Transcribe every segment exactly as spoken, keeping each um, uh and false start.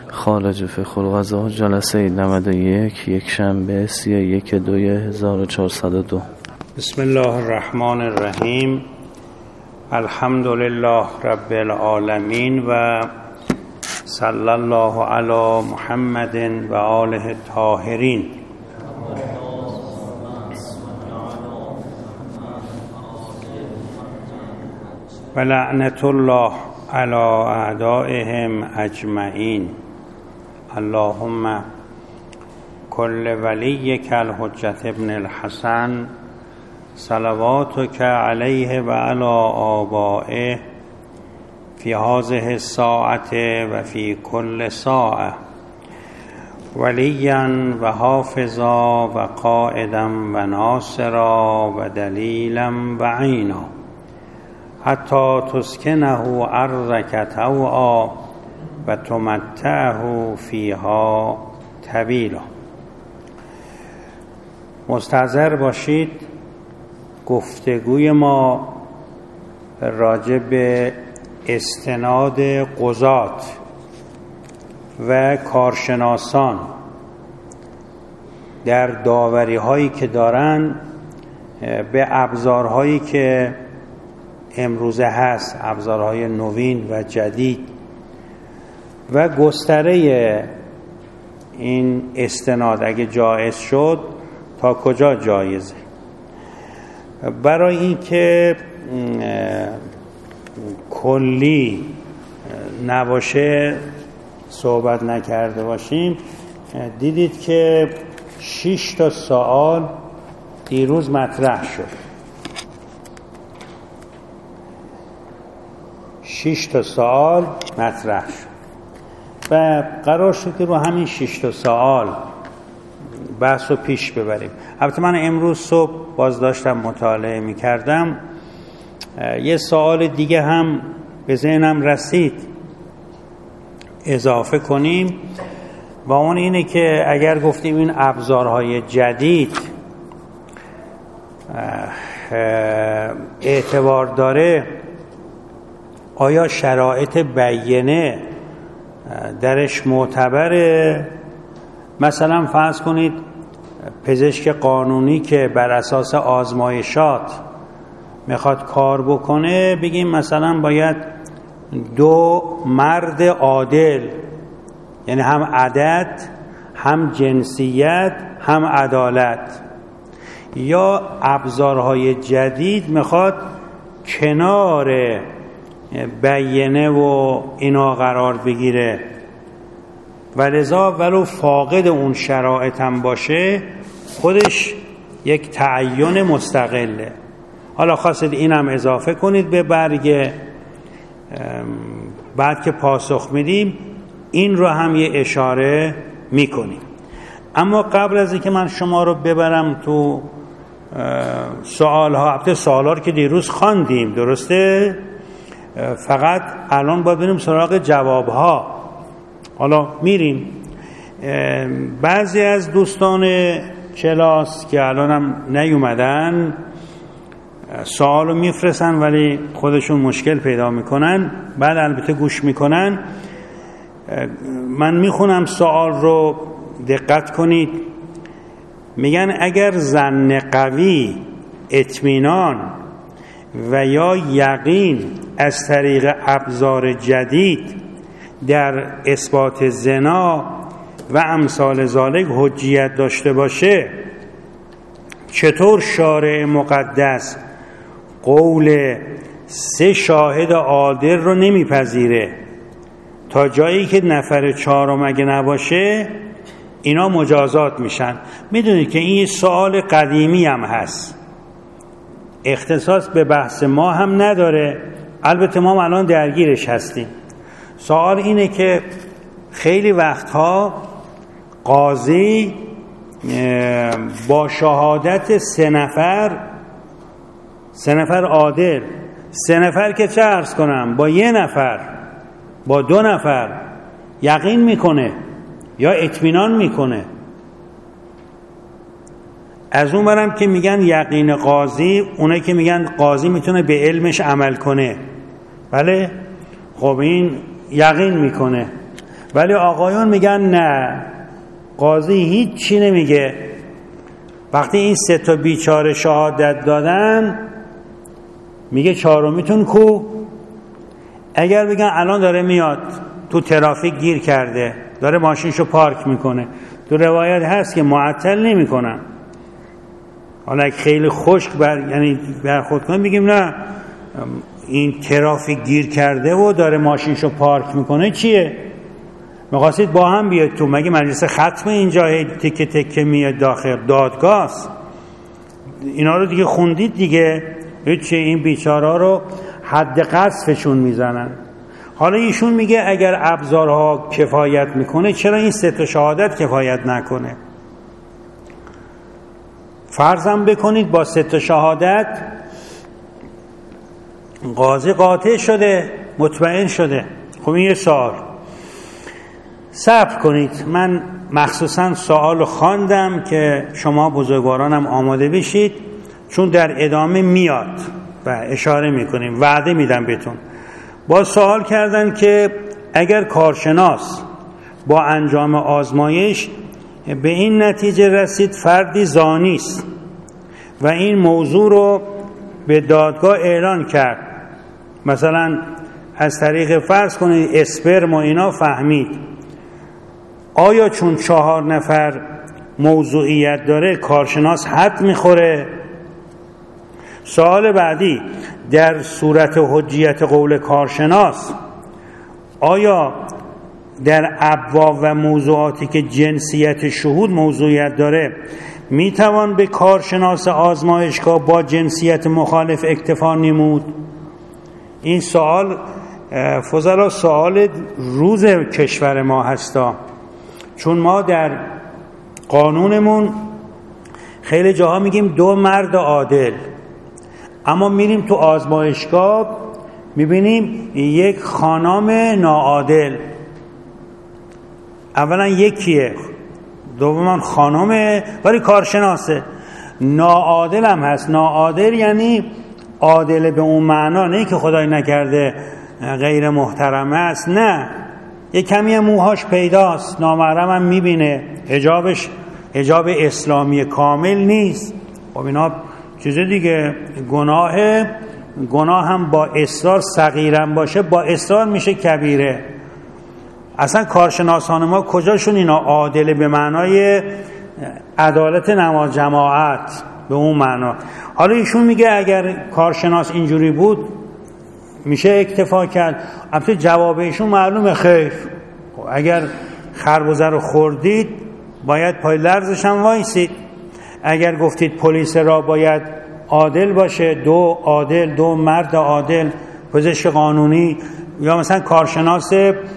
خارج فقه القضاء جلسه نود و یک یک شنبه سی و یک دوی هزار و چهارصد و دو. بسم الله الرحمن الرحیم. الحمد لله رب العالمین و صلی الله علی محمد و آله الطاهرین. و لعنت الله علی اعدائهم اجمعین. اللهم کل ولیک الحجة ابن الحسن صلواتک علیه و علی آبائه فی هذه الساعة و فی کل ساعة ولیا و حافظا و قائدا و ناصرا و دلیلا و عینا حتی تسکنه ارضک طوعا و تمتعه فیها طویلا. مستحضر باشید گفتگوی ما راجع به استناد قضات و کارشناسان در داوری هایی که دارن به ابزارهایی که امروزه هست، ابزارهای نوین و جدید، و گستره این استناد اگه جایز شد تا کجا جایزه. برای اینکه کلی نباشه صحبت نکرده باشیم، دیدید که شش تا سوال دیروز مطرح شد. شش تا سوال مطرح شد و قرار شد که رو همین شش تا سوال بحث رو پیش ببریم. البته من امروز صبح باز داشتم مطالعه می کردم، یه سوال دیگه هم به ذهنم رسید اضافه کنیم و اون اینه که اگر گفتیم این ابزارهای جدید اعتبار داره، آیا شرایط بیینه درش معتبره؟ مثلا فرض کنید پزشک قانونی که بر اساس آزمایشات میخواد کار بکنه، بگیم مثلا باید دو مرد عادل، یعنی هم عدد هم جنسیت هم عدالت، یا ابزارهای جدید میخواد کنار بیینه و اینا قرار بگیره و لذا ولو فاقد اون شرایط هم باشه خودش یک تعین مستقله. حالا خواستید اینم اضافه کنید به برگ، بعد که پاسخ میدیم این رو هم یه اشاره میکنیم. اما قبل از اینکه من شما رو ببرم تو سوال ها، البته سوال ها رو که دیروز خواندیم درسته، فقط الان باید بریم سراغ جواب ها. حالا میریم. بعضی از دوستان کلاس که الان هم نیومدن سوالو میفرستن ولی خودشون مشکل پیدا میکنن، بعد البته گوش میکنن. من میخونم سوال رو، دقت کنید. میگن اگر ظن قوی، اطمینان و یا یقین از طریق ابزار جدید در اثبات زنا و امثال ذالک حجیت داشته باشه، چطور شارع مقدس قول سه شاهد عادل رو نمیپذیره تا جایی که نفر چهارم اگه نباشه اینا مجازات میشن؟ میدونید که این سوال قدیمی هم هست، اختصاص به بحث ما هم نداره، البته ما الان درگیرش هستیم. سوال اینه که خیلی وقتها قاضی با شهادت سه نفر سه نفر عادل، سه نفر که چه عرض کنم، با یه نفر با دو نفر یقین میکنه یا اطمینان میکنه. از اون برم که میگن یقین قاضی، اونایی که میگن قاضی میتونه به علمش عمل کنه، بله خب این یقین میکنه، ولی آقایون میگن نه، قاضی هیچ چی نمیگه. وقتی این سه تا بیچاره شهادت دادن میگه چهارمیتون کو؟ اگر بگن الان داره میاد تو ترافیک گیر کرده داره ماشینشو پارک میکنه، تو روایت هست که معطل نمیکنن. حالا اگه خیلی خشک بر یعنی برخورد کنه میگیم نه این ترافیک گیر کرده و داره ماشینشو پارک میکنه چیه؟ می‌خواستید با هم بیاد تو، مگه مجلس ختم اینجا تکه تکه میاد داخل؟ دادگاه. اینا رو دیگه خوندید دیگه. هیچ، این بیچارا رو حد قذفشون میزنن. حالا ایشون میگه اگر ابزارها کفایت میکنه چرا این سه تا شهادت کفایت نکنه؟ فرضم بکنید با سه تا شهادت قاضی قاطع شده، مطمئن شده. خب این یه سوال. صبر کنید، من مخصوصا سوالو خواندم که شما بزرگوارانم آماده بشید، چون در ادامه میاد و اشاره میکنیم، وعده میدم بهتون. با سوال کردن که اگر کارشناس با انجام آزمایش به این نتیجه رسید فردی زانی است و این موضوع رو به دادگاه اعلان کرد، مثلا از طریق فرض کنید اسپرم و اینا فهمید، آیا چون چهار نفر موضوعیت داره کارشناس حد میخوره؟ سوال بعدی، در صورت حجیت قول کارشناس آیا در ابواب و موضوعاتی که جنسیت شهود موضوعیت داره میتوان به کارشناس آزمایشگاه با جنسیت مخالف اکتفا نمود؟ این سوال فضلا سوال روز کشور ما هستا، چون ما در قانونمون خیلی جاها میگیم دو مرد عادل، اما میریم تو آزمایشگاه میبینیم یک خانم ناعادل. اولا یکیه، دوما خانمه ولی کارشناسه. ناعادل هم هست. ناعادل یعنی عادل به اون معنا نه که خدای نکرده غیر محترمه است، نه، یک کمی موهاش پیداست، نامحرم هم میبینه، حجابش حجاب اسلامی کامل نیست. خب اینا چیز دیگه. گناه گناه هم با اصرار صغیرم باشه با اصرار میشه کبیره. اصلا کارشناسان ما کجاشون اینا عادل به معنای عدالت نماز جماعت به اون معنا؟ حالا ایشون میگه اگر کارشناس اینجوری بود میشه اکتفا کرد. البته جواب ایشون معلومه خیر. اگر خربزه رو خوردید باید پای لرزش هم وایسید. اگر گفتید پلیس را باید عادل باشه، دو عادل، دو مرد عادل، پزشک قانونی، یا مثلا کارشناس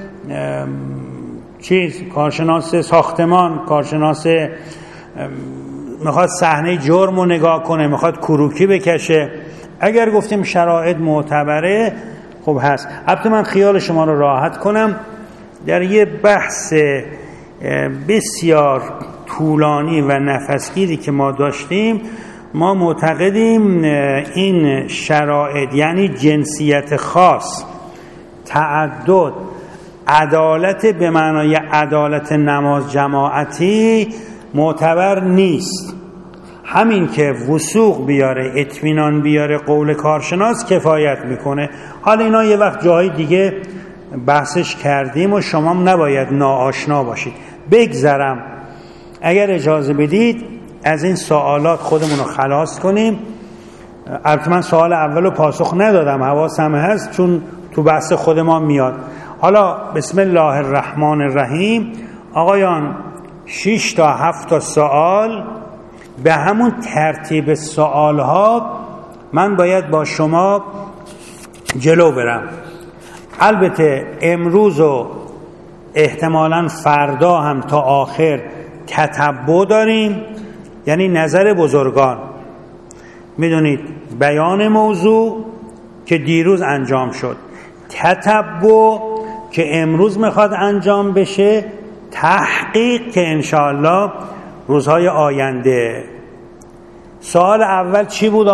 چیز، کارشناس ساختمان، کارشناس میخواد صحنه جرم رو نگاه کنه، میخواد کروکی بکشه، اگر گفتیم شرایط معتبره خب هست. البته من خیال شما رو راحت کنم، در یه بحث بسیار طولانی و نفسگیری که ما داشتیم، ما معتقدیم این شرایط یعنی جنسیت خاص، تعدد، عدالت به معنای عدالت نماز جماعتی معتبر نیست. همین که وثوق بیاره، اطمینان بیاره قول کارشناس کفایت میکنه. حالا اینا یه وقت جای دیگه بحثش کردیم و شما هم نباید ناآشنا باشید. بگذرم اگر اجازه بدید از این سوالات خودمون رو خلاص کنیم. البته من سوال اول رو پاسخ ندادم، حواسم هست چون تو بحث خود ما میاد. حالا بسم الله الرحمن الرحیم. آقایان شش تا هفت تا سوال، به همون ترتیب سوال ها من باید با شما جلو برم. البته امروز و احتمالاً فردا هم تا آخر تتبع داریم، یعنی نظر بزرگان. میدونید بیان موضوع که دیروز انجام شد، تتبع که امروز میخواد انجام بشه، تحقیق که انشاءالله روزهای آینده. سوال اول چی بود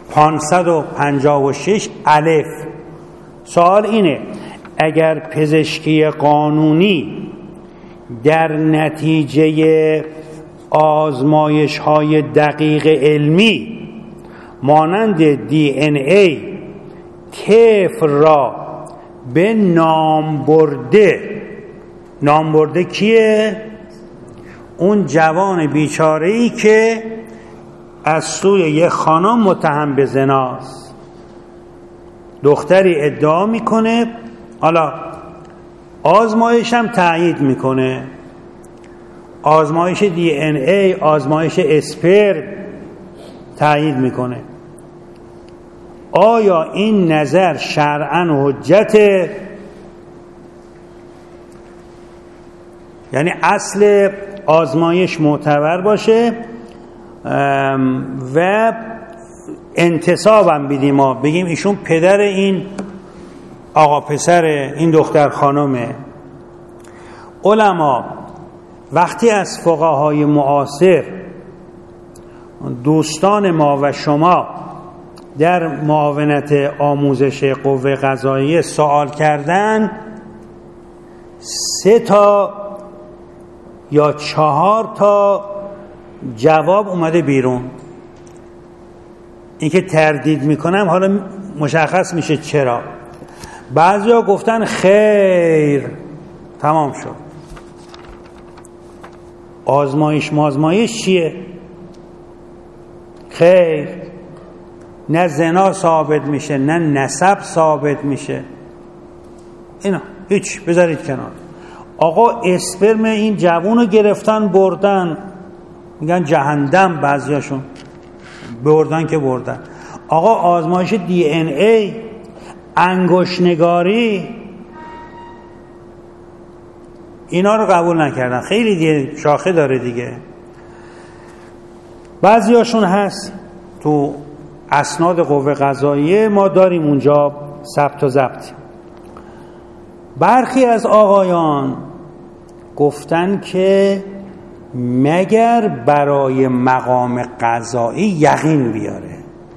پانصد و پنجاه و شش الف. سوال اینه اگر پزشکی قانونی در نتیجه آزمایش های دقیق علمی مانند دی ان ای طفل را به نام برده، نام برده کیه؟ اون جوان بیچاره‌ای که از سوی یه خانم متهم به زناست. دختری ادعا میکنه، حالا آزمایش هم تایید میکنه، آزمایش دی ان ای، آزمایش اسپرم تایید میکنه. آیا این نظر شرعاً حجته؟ یعنی اصل آزمایش معتبر باشه و انتصابم بدیم، ما بگیم ایشون پدر این آقا پسر این دختر خانمه. علما وقتی از فقهای معاصر دوستان ما و شما در معاونت آموزش قوه قضاییه سوال کردن، سه تا یا چهار تا جواب اومده بیرون. این که تردید میکنم حالا مشخص میشه چرا. بعضیا گفتن خیر تمام شد، آزمایش مازمایش چیه؟ خیر، نه زنا ثابت میشه نه نسب ثابت میشه، اینا هیچ، بذارید کنار. آقا اسپرم این جوونو گرفتن بردن، میگن جهنم، بعضیاشون بردن که بردن. آقا آزمایش دی ان ای، انگشت‌نگاری، اینا رو قبول نکردن. خیلی دیگه شاخه داره دیگه. بعضیاشون هست تو اسناد قوه قضاییه ما داریم اونجا ثبت و ضبط. برخی از آقایان گفتن که مگر برای مقام قضایی یقین بیاره،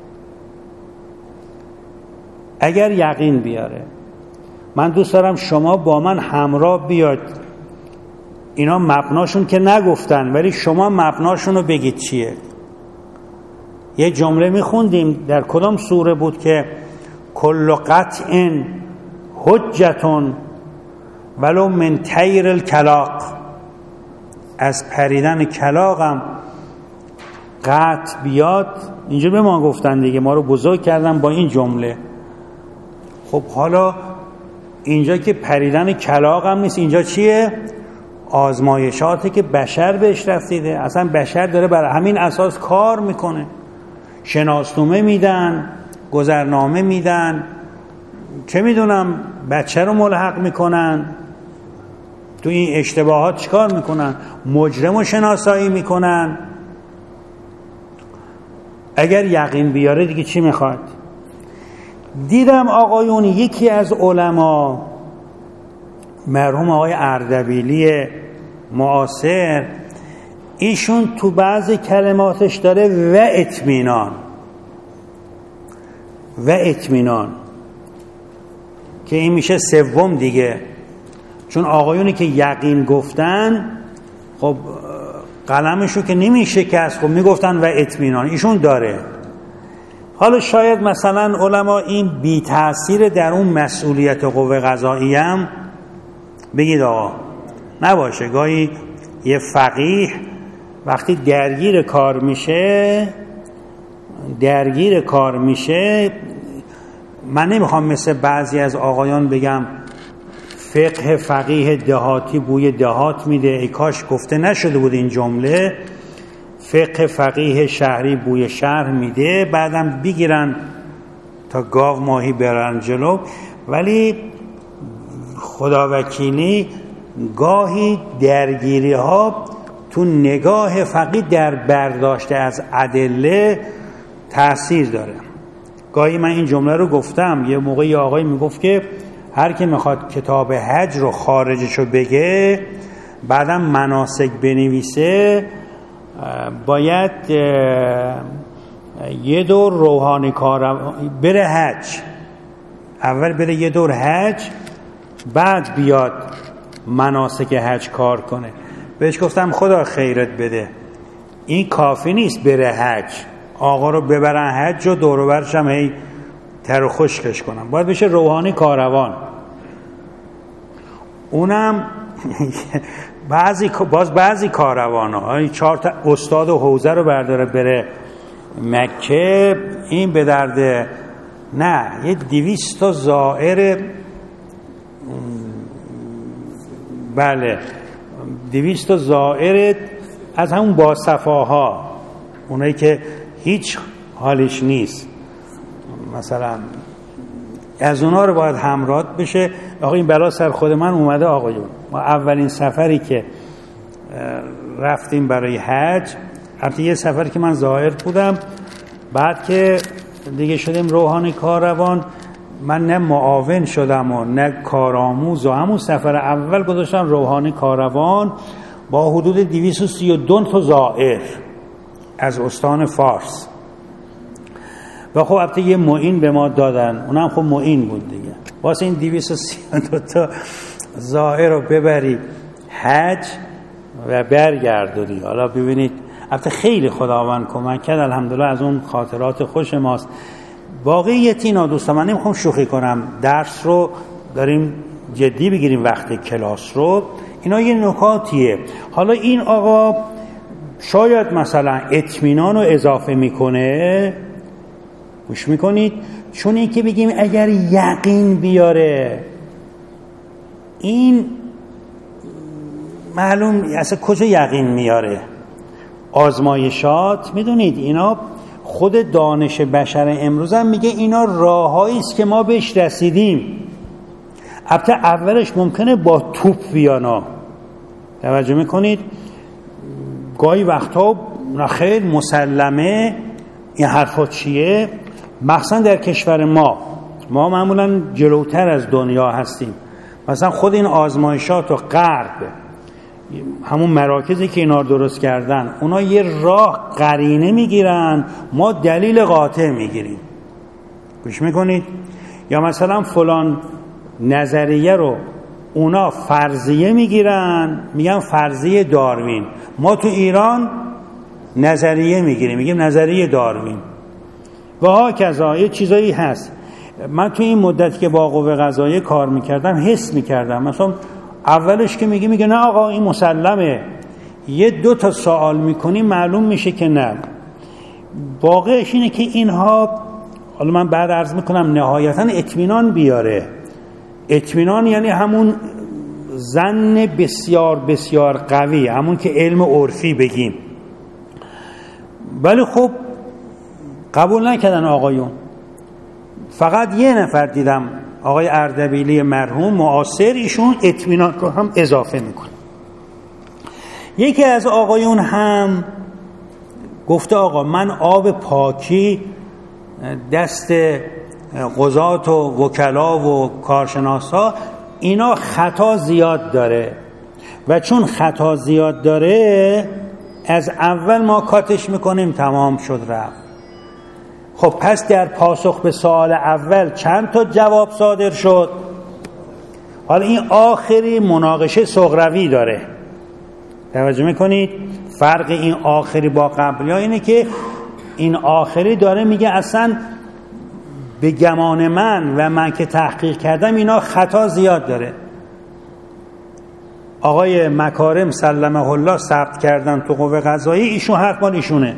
اگر یقین بیاره. من دوست دارم شما با من همراه بیاد. اینا مبناشون که نگفتن، ولی شما مبناشون رو بگید چیه. یه جمله میخوندیم در کدام سوره بود که کل قطع حجتون ولو من طیر الکلاق، از پریدن کلاقم قطع بیاد. اینجا به ما گفتن دیگه، ما رو بزرگ کردن با این جمله. خب حالا اینجا که پریدن کلاقم نیست، اینجا چیه؟ آزمایشاتی که بشر بهش رسیده. اصلا بشر داره بر همین اساس کار میکنه. شناسنامه میدن، گذرنامه میدن، چه میدونم بچه رو ملحق میکنن، تو این اشتباهات چیکار میکنن؟ مجرم رو شناسایی میکنن. اگر یقین بیاره دیگه چی میخواد؟ دیدم آقایون یکی از علما، مرحوم آقای اردبیلی معاصر، ایشون تو بعض کلماتش داره و اطمینان و اطمینان که این میشه سوم دیگه، چون آقایونی که یقین گفتن خب قلمشو که نمیشه کس، خب میگفتن و اطمینان، ایشون داره. حالا شاید مثلا علما این بی تأثیر در اون مسئولیت قوه قضاییه هم بگید آقا نباشه. گاهی یه فقیه وقتی درگیر کار میشه درگیر کار میشه من نمیخوام مثل بعضی از آقایان بگم فقه فقیه دهاتی بوی دهات میده، ای کاش گفته نشده بود این جمله. فقه فقیه شهری بوی شهر میده، بعدم بگیرن تا گاو ماهی برن جلو. ولی خداوکیلی گاهی درگیری ها تو نگاه فقیه در برداشت از ادله تأثیر داره. گاهی من این جمله رو گفتم، یه موقع یه آقای میگفت که هر کی میخواد کتاب حج رو خارجشو بگه بعدم مناسک بنویسه باید یه دور روحانی کار بره حج، اول بره یه دور حج، بعد بیاد مناسک حج کار کنه. بهش گفتم خدا خیرت بده، این کافی نیست بره حج، آقا رو ببرن حج و دور و برش هم هی تر و خشکش کنن، باید بشه روحانی کاروان. اونم بعضی باز بعضی کاروان ها چهار تا استاد و حوزه رو برداره بره مکه، این به درد نه. یه دویست تا زائر، بله دویست تا زائر از همون باصفاها، اونایی که هیچ حالش نیست، مثلا از اونا رو باید همراه بشه. آقا این بلا سر خود من اومده آقایون. ما اولین سفری که رفتیم برای حج، البته یه سفری که من زائر بودم، بعد که دیگه شدیم روحانی کاروان، من نه معاون شدم و نه کارآموز، و همون سفر اول گذاشتم روحانی کاروان با حدود دویست و سی و دو تا زائر از استان فارس. و خب البته یه معین به ما دادن، اونم خب معین بود دیگه. واسه این دویست و سی و دو تا زائر رو ببری حج و برگردونی. حالا ببینید البته خیلی خداوند کمک کرد، الحمدلله از اون خاطرات خوش ماست. واقعیت اینا دوستان، من نمیخوام شوخی کنم، درس رو داریم جدی بگیریم وقت کلاس رو، اینا یه نکاتیه. حالا این آقا شاید مثلا اطمینان رو اضافه میکنه، گوش میکنید، چون این که بگیم اگر یقین بیاره، این معلوم اصلا کجا یقین میاره؟ آزمایشات، میدونید اینا خود دانش بشر امروز هم میگه اینا راههایی است که ما بهش رسیدیم. البته اولش ممکنه با توپ بیانا، توجه میکنید، گاهی وقتا خیلی مسلمه این حرفا چیه، مخصوصا در کشور ما ما معمولا جلوتر از دنیا هستیم. مثلا خود این آزمایشات و غرب، همون مراکزی که اینا درست کردن، اونا یه راه قرینه میگیرن، ما دلیل قاطع میگیریم. گوش میکنید؟ یا مثلا فلان نظریه رو اونا فرضیه میگیرن، میگن فرضیه داروین، ما تو ایران نظریه میگیریم، میگیم نظریه داروین. و ها کذا یه چیزایی هست. من تو این مدت که با قوه قضاییه کار میکردم حس میکردم، مثلا اولش که میگه میگه نه آقا این مسلمه، یه دو تا سوال میکنی معلوم میشه که نه. واقعش اینه که اینها، حالا من بعد عرض میکنم، نهایتا اطمینان بیاره. اطمینان یعنی همون ظن بسیار بسیار قوی، همون که علم عرفی بگیم. ولی خب قبول نکردن آقایون. فقط یه نفر دیدم، آقای اردبیلی مرحوم معاصر، ایشون اطمینان رو هم اضافه میکنه. یکی از آقایون هم گفته آقا من آب پاکی دست قضات و وکلا و کارشناسا، اینا خطا زیاد داره و چون خطا زیاد داره از اول ما کاتش میکنیم، تمام شد رفت. خب پس در پاسخ به سوال اول چند تا جواب صادر شد؟ حالا این آخری مناقشه صغروی داره، توجه میکنید؟ فرق این آخری با قبلی ها اینه که این آخری داره میگه اصلا به گمان من و من که تحقیق کردم اینا خطا زیاد داره. آقای مکارم سلمه الله ثبت کردن تو قوه قضاییه، ایشون حرف مال ایشونه.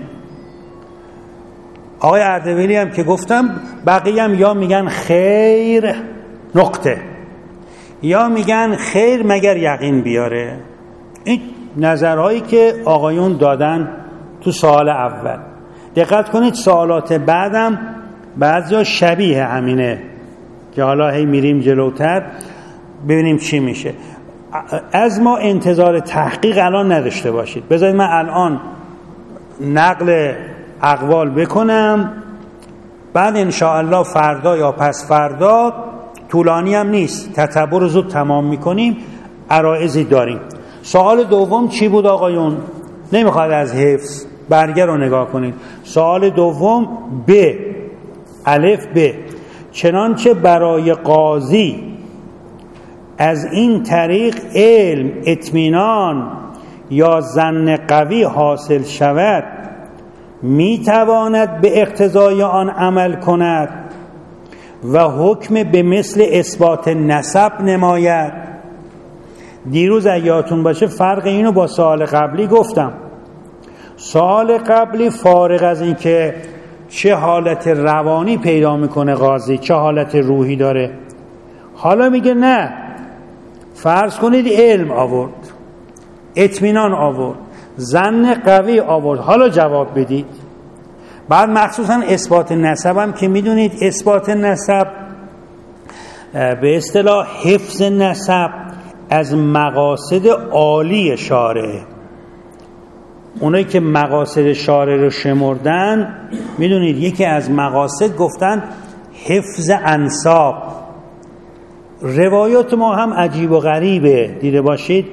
آقای اردبیلی هم که گفتم، بقیه هم یا میگن خیر نقطه، یا میگن خیر مگر یقین بیاره. این نظرهایی که آقایون دادن تو سوال اول. دقت کنید سوالات بعدم بعضیا شبیه همینه که حالا هی میریم جلوتر ببینیم چی میشه. از ما انتظار تحقیق الان نداشته باشید. بذارید من الان نقل اقوال بکنم، بعد انشاءالله فردا یا پس فردا، طولانی هم نیست، تتبع رو زود تمام میکنیم، عرایضی داریم. سوال دوم چی بود آقایون؟ نمیخواد از حفظ، برگه رو نگاه کنید. سوال دوم ب، الف ب، چنانچه برای قاضی از این طریق علم، اطمینان یا ظن قوی حاصل شود، می تواند به اقتضای آن عمل کند و حکم به مثل اثبات نسب نماید. دیروز یادتون باشه فرق اینو با سوال قبلی گفتم. سوال قبلی فارغ از این که چه حالت روانی پیدا میکنه قاضی، چه حالت روحی داره، حالا میگه نه، فرض کنید علم آورد، اطمینان آورد، ظن قوی آورد، حالا جواب بدید. بعد مخصوصا اثبات نسب هم که میدونید اثبات نسب به اصطلاح حفظ نسب از مقاصد عالی شارع. اونایی که مقاصد شارع رو شمردن میدونید یکی از مقاصد گفتن حفظ انساب. روایات ما هم عجیب و غریبه، دیده باشید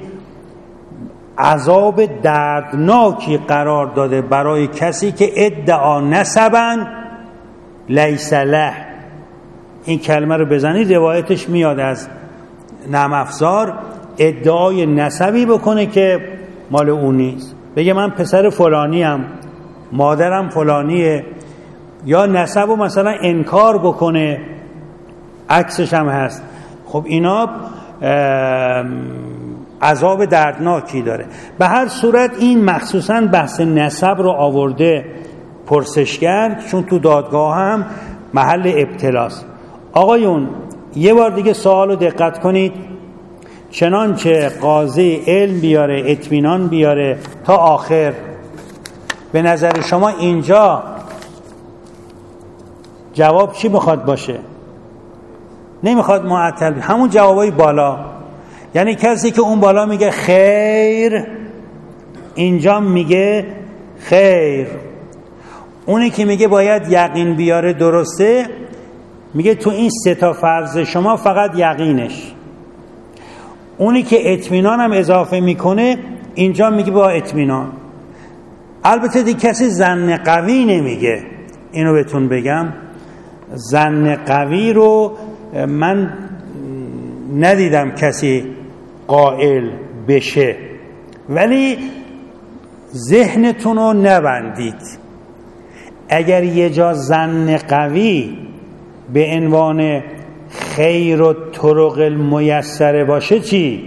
عذاب دردناکی قرار داده برای کسی که ادعا نسبا لیس له. این کلمه رو بزنید روایتش میاد از نعم افزار، ادعای نسبی بکنه که مال اون نیست، بگه من پسر فلانی ام، مادرم فلانیه، یا نسب رو مثلا انکار بکنه، عکسش هم هست. خب اینا عذاب دردناکی داره. به هر صورت این مخصوصا بحث نسب رو آورده پرسشگر، چون تو دادگاه هم محل ابتلاست. آقایون یه بار دیگه سوال رو دقت کنید. چنانچه قاضی علم بیاره، اطمینان بیاره تا آخر، به نظر شما اینجا جواب چی میخواد باشه؟ نمیخواد معطل، همون جوابای بالا. یعنی کسی که اون بالا میگه خیر، اینجا میگه خیر. اونی که میگه باید یقین بیاره درسته، میگه تو این سه تا فرض شما فقط یقینش. اونی که اطمینان هم اضافه میکنه اینجا میگه با اطمینان. البته دی کسی ظن قوی نمیگه، اینو بهتون بگم. ظن قوی رو من ندیدم کسی قائل بشه، ولی ذهنتون رو نبندید. اگر یه جا ظن قوی به عنوان خیر و طرق المیسره باشه چی؟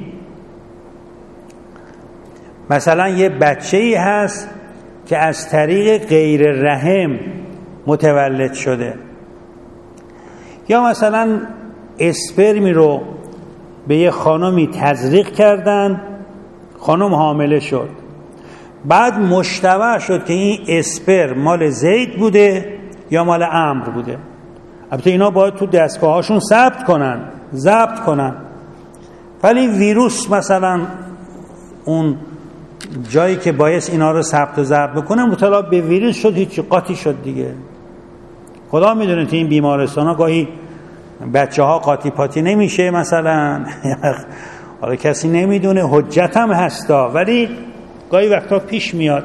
مثلا یه بچه‌ای هست که از طریق غیر رحم متولد شده، یا مثلا اسپرمی رو به یه خانمی تزریق کردن، خانم حامله شد، بعد مشتبه شد که این اسپرم مال زید بوده یا مال عمرو بوده. البته اینا باید تو دستگاهاشون ثبت کنن، ضبط کنن، ولی ویروس مثلا اون جایی که باعث اینا رو ثبت و ضبط بکنن مبتلا به ویروس شد، هیچ قاطی شد دیگه. خدا میدونه تو این بیمارستان ها گاهی بچه ها قاطی پاتی نمیشه مثلا، حالا کسی نمیدونه، حجت هم هستا، ولی گاهی وقتا پیش میاد.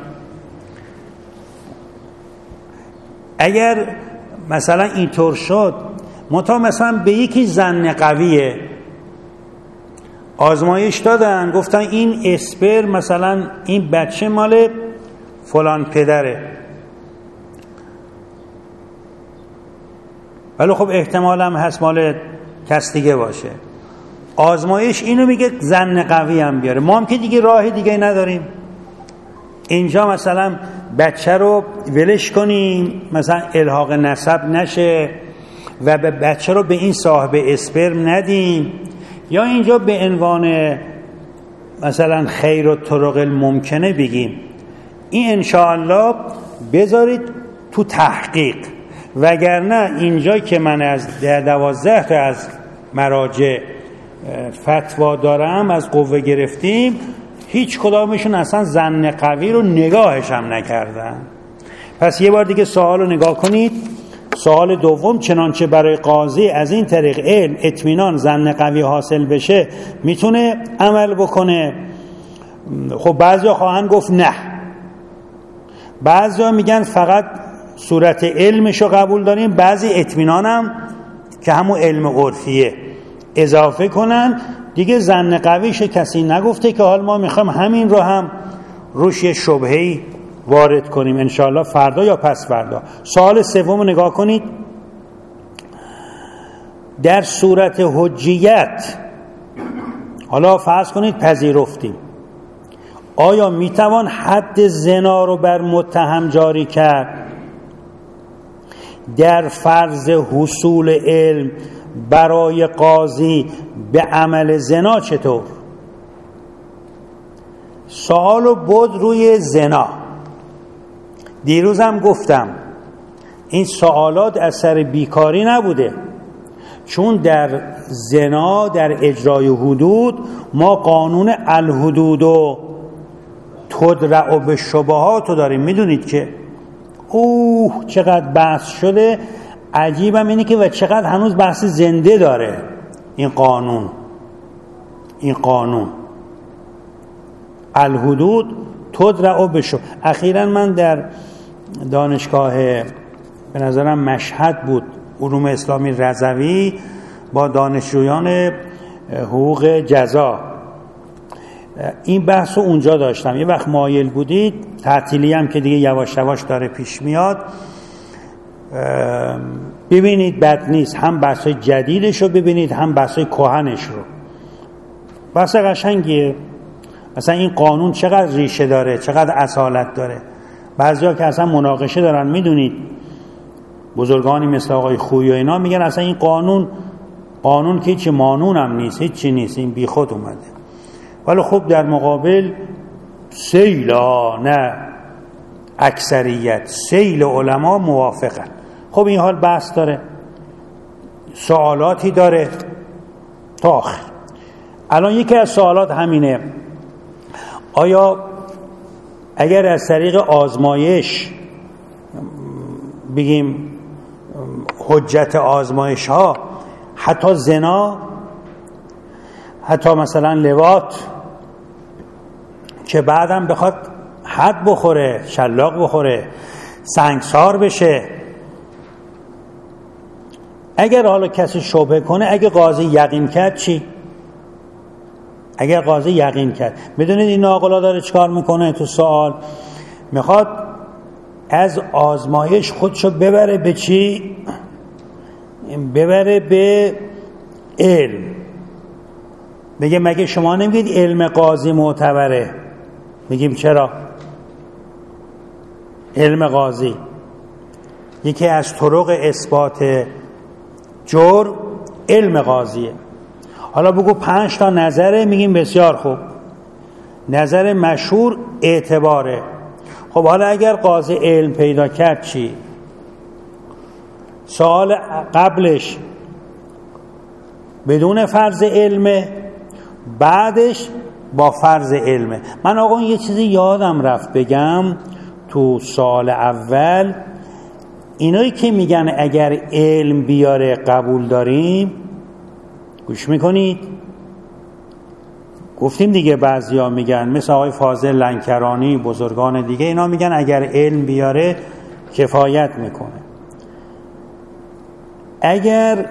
اگر مثلا اینطور شد، منتها مثلا به یکی ظن قویه، آزمایش دادن گفتن این اسپر مثلا این بچه مال فلان پدره، ولی خب احتمال هم هست مال کس دیگه باشه. آزمایش اینو میگه ظن قوی هم بیاره. ما هم که دیگه راه دیگه نداریم، اینجا مثلا بچه رو ولش کنیم، مثلا الحاق نسب نشه و به بچه رو به این صاحب اسپرم ندیم، یا اینجا به عنوان مثلا خیر و طرق الممکنه بگیم. این انشاءالله بذارید تو تحقیق، وگرنه اینجا که من از دوازده تا از مراجع فتوا دارم، از قوه گرفتیم، هیچ کدامشون اصلا ظن قوی رو نگاهش هم نکردن. پس یه بار دیگه سوال رو نگاه کنید. سوال دوم، چنانچه برای قاضی از این طریق علم، اطمینان، ظن قوی حاصل بشه میتونه عمل بکنه. خب بعضیا خواهند گفت نه، بعضیا میگن فقط صورت علمشو قبول داریم، بعضی اطمینانم که همون علم عرفیه اضافه کنن دیگه. ظن قویش کسی نگفته که حال ما میخوام همین رو هم روش یه شبهه‌ای وارد کنیم انشاءالله فردا یا پس فردا. سوال سوم نگاه کنید. در صورت حجیت حالا فرض کنید پذیرفتیم، آیا میتوان حد زنا رو بر متهم جاری کرد؟ در فرض حصول علم برای قاضی به عمل زنا چطور؟ سوالو بود روی زنا. دیروزم گفتم این سوالات اثر بیکاری نبوده، چون در زنا در اجرای حدود ما قانون الحدود و تدرع به شبهات رو داریم. میدونید که اوه چقدر بحث شده. عجیبم اینه که و چقدر هنوز بحث زنده داره این قانون. این قانون الحدود تدرع به شبهات. اخیراً من در دانشگاه به نظرم مشهد بود علوم اسلامی رضوی با دانشجویان حقوق جزا این بحث رو اونجا داشتم. یه وقت مایل بودید، تعطیلی هم که دیگه یواش یواش داره پیش میاد، ببینید بد نیست، هم بحث جدیدش رو ببینید هم بحث کهنش رو. بحث قشنگیه. مثلا این قانون چقدر ریشه داره، چقدر اصالت داره. بعضیا که اصلا مناقشه دارن، میدونید بزرگانی مثل آقای خویی و اینا میگن اصلا این قانون قانون که هیچی مانون هم نیست، هیچی نیست، این بی خود اومده. ولی خب در مقابل سیلا نه اکثریت سیل علما موافقن. خب این حال بحث داره، سوالاتی داره تا آخر. الان یکی از سوالات همینه، آیا اگر از طریق آزمایش بگیم حجت آزمایش ها، حتی زنا، حتی مثلا لواط که بعدم بخواد حد بخوره، شلاق بخوره، سنگسار بشه، اگر حالا کسی شبهه کنه، اگه قاضی یقین کرد چی؟ اگر قاضی یقین کرد، میدونید این ناقلا داره چیکار میکنه تو سوال؟ میخواد از آزمایش خودشو ببره به چی؟ ببره به علم. میگه مگه شما نمیگید علم قاضی معتبره؟ میگیم چرا؟ علم قاضی یکی از طرق اثبات جرم علم قاضیه. حالا بگو پنج تا نظره، میگیم بسیار خوب، نظر مشهور اعتباره. خب حالا اگر قاضی علم پیدا کرد چی؟ سوال قبلش بدون فرض علمه، بعدش با فرض علمه. من آقا یه چیزی یادم رفت بگم تو سوال اول، اینایی که میگن اگر علم بیاره قبول داریم، گوش میکنید؟ گفتیم دیگه بعضیا میگن مثل آقای فاضل لنکرانی، بزرگان دیگه، اینا میگن اگر علم بیاره کفایت میکنه. اگر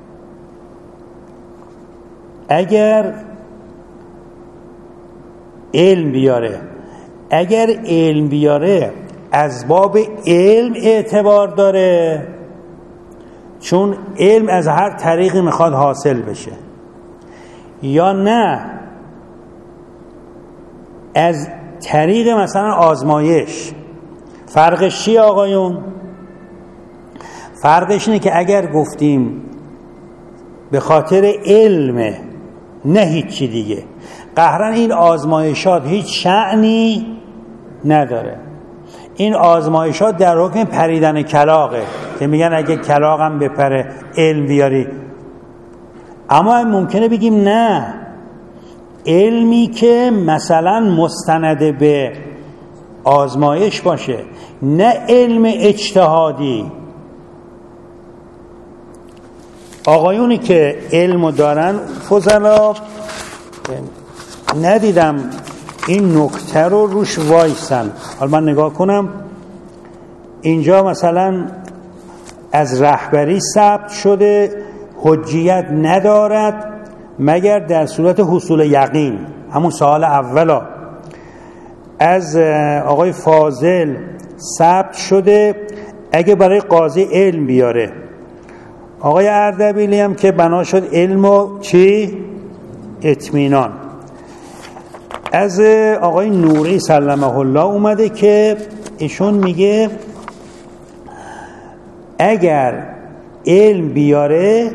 اگر علم بیاره اگر علم بیاره از باب علم اعتبار داره، چون علم از هر طریقی میخواد حاصل بشه، یا نه از طریق مثلا آزمایش. فرقش چیه آقایون؟ فرقش اینه که اگر گفتیم به خاطر علم نه هیچی دیگه، قهرن این آزمایشات هیچ شأنی نداره. این آزمایشات در حکم پریدن کلاغه که میگن اگه کلاغم بپره علم بیاری. اما ممکنه بگیم نه، علمی که مثلا مستند به آزمایش باشه، نه علم اجتهادی. آقایونی که علمو دارن فضلا ندیدم این نکته رو روش وایسن. حالا من نگاه کنم اینجا مثلا از رهبری ثبت شده، حجیت ندارد مگر در صورت حصول یقین. همون سوال اولا. از آقای فاضل ثبت شده اگه برای قاضی علم بیاره. آقای اردبیلی هم که بنا شد علم و چی؟ اطمینان. از آقای نوری سلمه الله اومده که ایشون میگه اگر علم بیاره،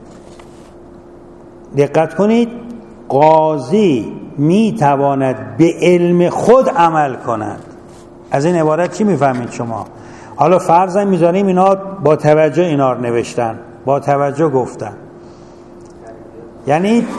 دقت کنید، قاضی میتواند به علم خود عمل کند. از این عبارت چی میفهمید شما؟ حالا فرضاً میذاریم اینا با توجه اینا رو نوشتن، با توجه گفتن، یعنی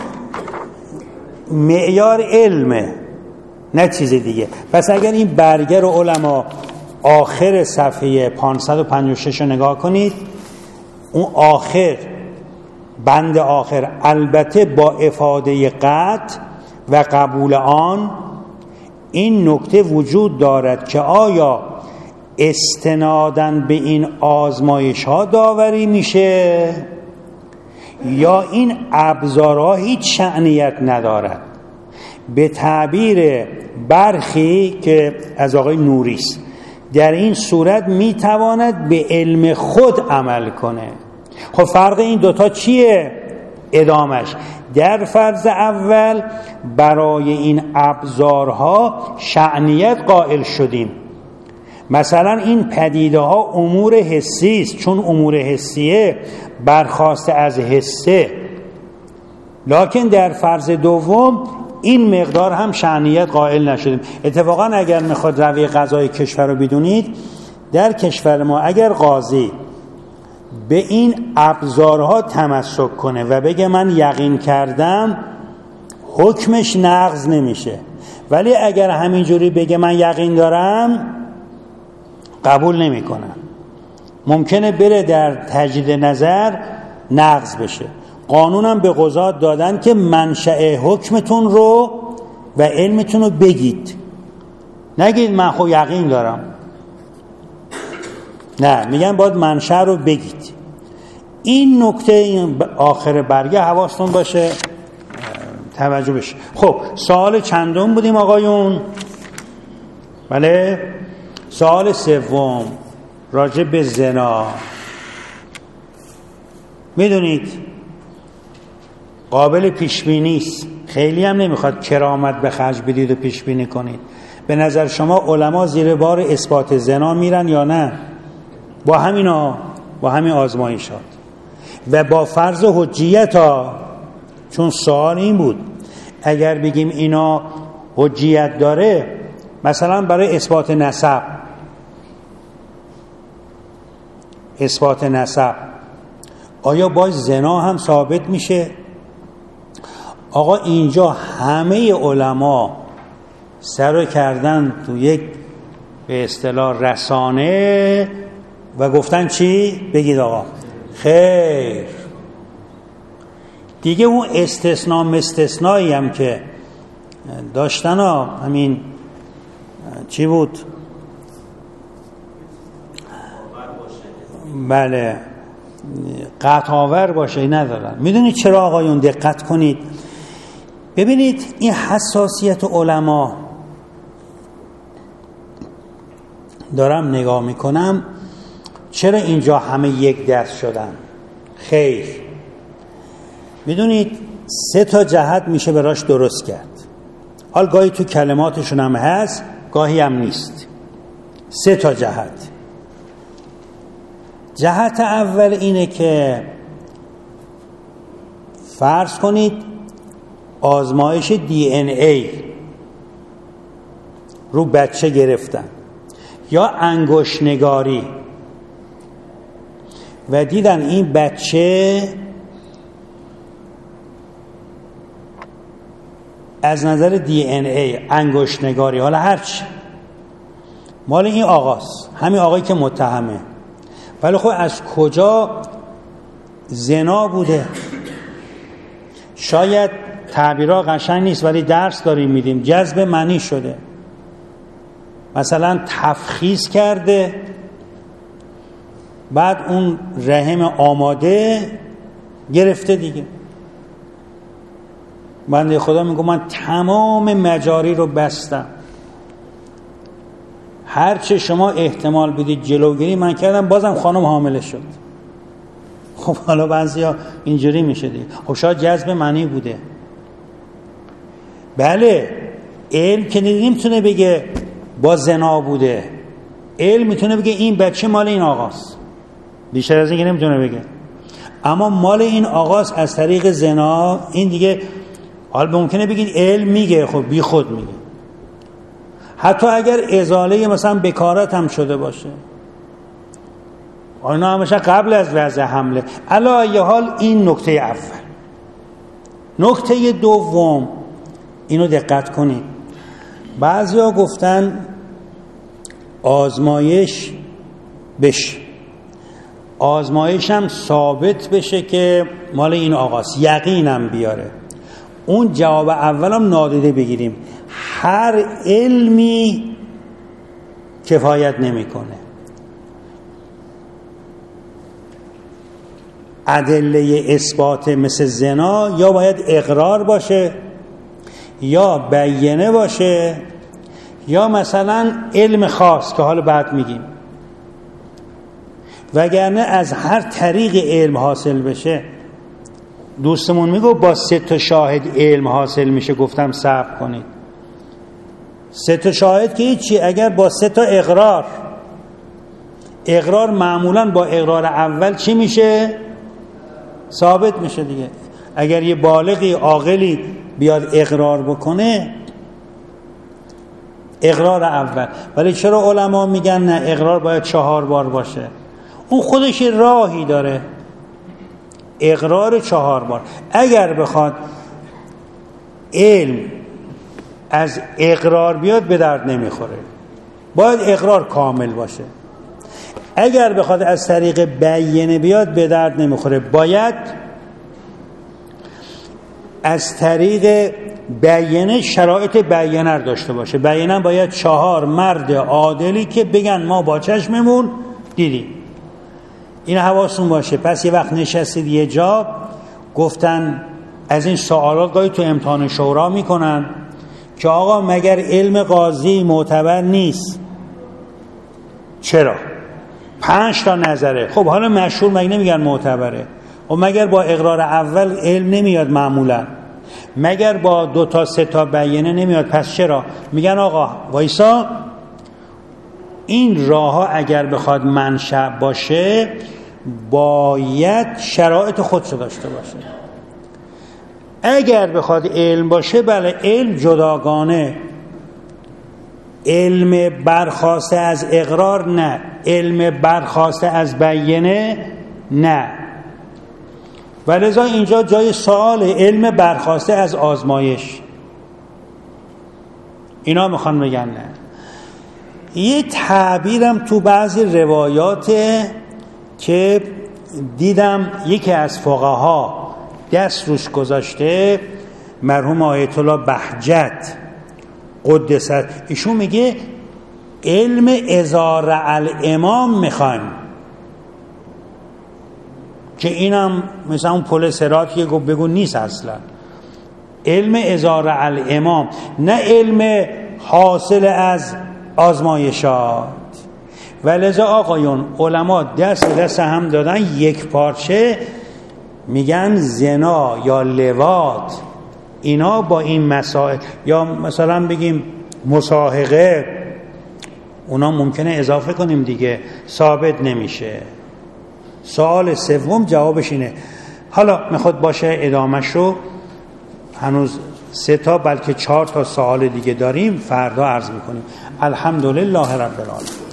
معیار علمه نه چیز دیگه. پس اگر این برگه رو علما آخر صفحه پانصد و پنجاه و شش رو نگاه کنید، اون آخر، بند آخر، البته با افاده قطع و قبول آن، این نکته وجود دارد که آیا استناداً به این آزمایش ها داوری میشه یا این ابزارها هیچ شأنیت ندارد. به تعبیر برخی که از آقای نوریست، در این صورت میتواند به علم خود عمل کنه. خب فرق این دوتا چیه؟ ادامش در فرض اول برای این ابزارها شأنیت قائل شدیم. مثلا این پدیده ها امور حسی است، چون امور حسیه برخاسته از حسه. لکن در فرض دوم این مقدار هم شأنیت قائل نشدیم. اتفاقا اگر میخواد روی قضای کشور رو بدونید، در کشور ما اگر قاضی به این ابزارها تمسک کنه و بگه من یقین کردم، حکمش نقض نمیشه. ولی اگر همینجوری بگه من یقین دارم، قبول نمی کنن. ممکنه بره در تجدید نظر نقض بشه. قانونم به قضات دادن که منشأ حکمتون رو و علمتون رو بگید، نگید من خب یقین دارم. نه، میگن باید منشأ رو بگید. این نکته این آخر برگه حواستون باشه، توجه بشه. خب سوال چندم بودیم آقایون؟ بله، سوال سوم راجع به زنا. میدونید قابل پیش بینی است، خیلی هم نمیخواد کرامت به خرج بدید و پیش بینی کنید. به نظر شما علما زیر بار اثبات زنا میرن یا نه؟ با همینا، با همین آزمایشات و با فرض حجیت ها. چون سوال این بود اگر بگیم اینا حجیت داره، مثلا برای اثبات نسب، اثبات نسب آیا باز زنا هم ثابت میشه؟ آقا اینجا همه علما سر کردن تو یک به اصطلاح رسانه و گفتن چی؟ بگید آقا خیر. دیگه اون استثناء مستثنایی هم که داشتن ها، همین چی بود؟ بله، قطع آور باشه ندارن. میدونید چرا آقایون؟ دقت کنید ببینید این حساسیت علما. دارم نگاه میکنم چرا اینجا همه یک دست شدن؟ خیر، میدونید سه تا جهت میشه براش درست کرد. حال گاهی تو کلماتشون هم هست، گاهی هم نیست. سه تا جهت. جهت اول اینه که فرض کنید آزمایش دی ان ای رو بچه گرفتن یا انگشت نگاری و دیدن این بچه از نظر دی ان ای، انگشت نگاری، حالا هرچی مال این آقاست، همین آقایی که متهمه، ولی خب از کجا زنا بوده؟ شاید تعبیرها قشنگ نیست ولی درس داریم میدیم. جذب منی شده، مثلا تفخیص کرده بعد اون رحم آماده گرفته دیگه. بنده خدا میگه من تمام مجاری رو بستم، هرچه شما احتمال بدید جلوگیری من کردم، بازم خانم حامله شد. خب حالا بعضیا اینجوری میشه دیگه. خب شاید جذب منی بوده. بله، علم که نمیتونه بگه با زنا بوده، علم میتونه بگه این بچه مال این آقاست، بیشتر از این که نمیتونه بگه. اما مال این آقاست از طریق زنا، این دیگه حالا ممکنه بگید علم میگه، خب بی خود میگه. حتی اگر ازاله مثلا بکارت هم شده باشه، اینا همیشه قبل از وضع حمله. علی ای حال این نکته اول. نکته دوم، اینو دقت کنید، بعضیا گفتن آزمایش بشه، آزمایش هم ثابت بشه که مال این آقاست، یقینم بیاره. اون جواب اولم نادیده بگیریم. هر علمی کفایت نمیکنه. ادله اثبات مثل زنا یا باید اقرار باشه، یا بیانه باشه، یا مثلا علم خاص که حالا بعد میگیم. وگرنه از هر طریق علم حاصل بشه، دوستمون میگو با سه تا شاهد علم حاصل میشه، گفتم صبر کنید. سه تا شاهد که هیچی، اگر با سه تا اقرار، اقرار معمولا با اقرار اول چی میشه؟ ثابت میشه دیگه. اگر یه بالغی عاقلی بیاد اقرار بکنه، اقرار اول. ولی چرا علما میگن نه اقرار باید چهار بار باشه؟ اون خودش راهی داره، اقرار چهار بار. اگر بخواد علم از اقرار بیاد به درد نمیخوره، باید اقرار کامل باشه. اگر بخواد از طریق بیانه بیاد به درد نمیخوره، باید از طریق بیانه شرایط بیانه رو داشته باشه. بیانه باید چهار مرد عادلی که بگن ما با چشممون دیدیم. این حواستون باشه. پس یه وقت نشستید یه جا، گفتن از این سوالات گاهی تو امتحان شورا میکنن که آقا مگر علم قاضی معتبر نیست؟ چرا؟ پنج تا نظره. خب حالا مشهور مگه نمیگن معتبره؟ و مگر با اقرار اول علم نمیاد معمولا؟ مگر با دو تا سه تا بیانه نمیاد؟ پس چرا؟ میگن آقا وایسا، این راه ها اگر بخواد منشأ باشه باید شرایط خودشو داشته باشه. اگر بخواد علم باشه، بله علم جداگانه، علم برخواسته از اقرار نه، علم برخواسته از بیانه نه. ولذا اینجا جای سوال علم برخواسته از آزمایش. اینا میخوان بگن نه. یه تعبیرم تو بعضی روایات که دیدم یکی از فقها دست روش گذاشته، مرحوم آیت الله بهجت قدس، ایشون میگه علم اذا رأى الامام میخوایم، که اینم مثلا اون پل صراط که بگو نیست اصلا. علم اذا رأى الامام، نه علم حاصل از آزمایشات. ولذا آقایون علما دست دست هم دادن یک پارچه، میگن زنا یا لواط اینا با این مسائل، یا مثلا بگیم مصاحقه، اونا ممکنه اضافه کنیم دیگه، ثابت نمیشه. سوال سوم جوابش اینه. حالا میخواد باشه ادامهش رو، هنوز سه تا بلکه چهار تا سوال دیگه داریم، فردا عرض میکنیم. الحمدلله رب العالمین.